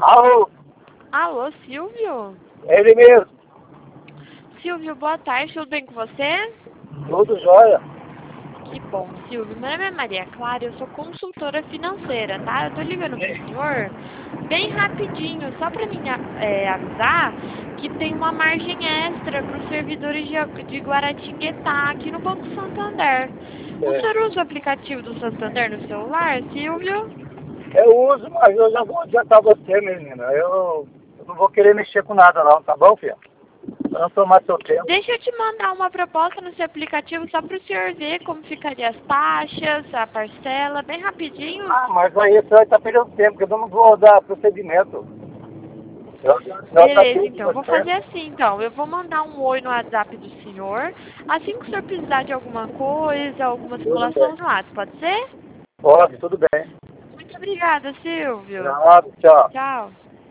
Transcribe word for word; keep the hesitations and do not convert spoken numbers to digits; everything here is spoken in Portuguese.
Alô, Alô, Silvio? ele mesmo, Silvio, boa tarde, tudo bem com você? tudo jóia. Que bom, Silvio. Meu nome é Maria Clara, eu sou consultora financeira, tá? Eu tô ligando pro senhor bem rapidinho, só pra mim é, avisar que tem uma margem extra para os servidores de, de Guaratinguetá aqui no Banco Santander. O É, senhor usa o aplicativo do Santander no celular, Silvio? eu uso, mas eu já vou adiantar você, menina. Eu, eu não vou querer mexer com nada não, tá bom, filho? Pra não tomar seu tempo. Deixa eu te mandar uma proposta no seu aplicativo só para o senhor ver como ficaria as taxas, a parcela, bem rapidinho. Ah, mas aí você vai estar perdendo tempo, porque eu não vou dar procedimento. Eu, eu já Beleza, tenho então. Eu vou você. fazer assim, então. Eu vou mandar um oi no WhatsApp do senhor. Assim que o senhor precisar de alguma coisa, alguma Tudo simulação bem. os lados, pode ser? Pode, tudo bem. Muito obrigada, Silvio. Nada, tchau. Tchau.